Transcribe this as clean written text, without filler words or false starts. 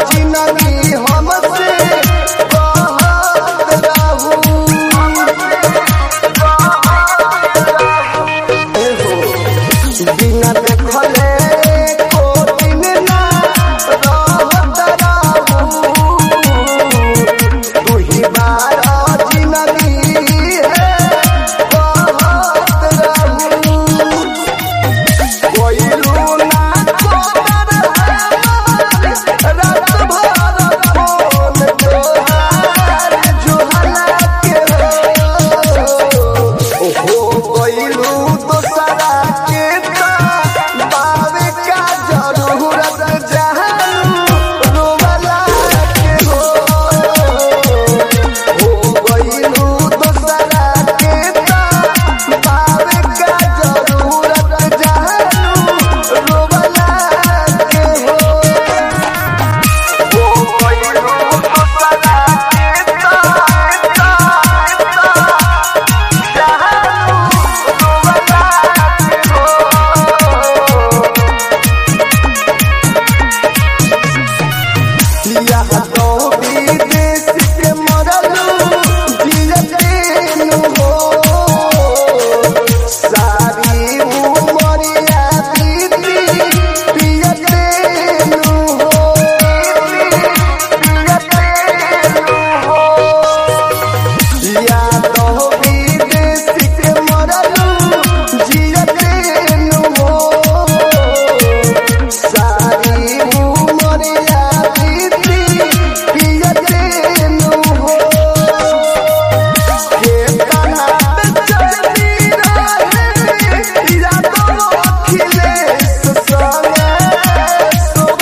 जिंदगी हमसे कहत रहू बिना देखले को दिन ना रहत रहू तू ही बारा जिंदगी है कहत रहू कोइलू ना कोतर रात भर फोन तोहार जुहला के हो कोइलू दोसरा के बावे का जरूरत जहानू रोवला के हो कोइलू दोसरा के बावे का जरूरत जहानू रोवला के हो कोइलू दोसरा के यहाँ तो विदेश के मरलू जियतेनु हो सारी उमरिया बीती पियतेनु हो यहाँ तो विदेश के मरलू जियतेनु हो सारी उमरिया बीती पियतेनु हो के कनात चलती रहे यादों अखिलेश संगे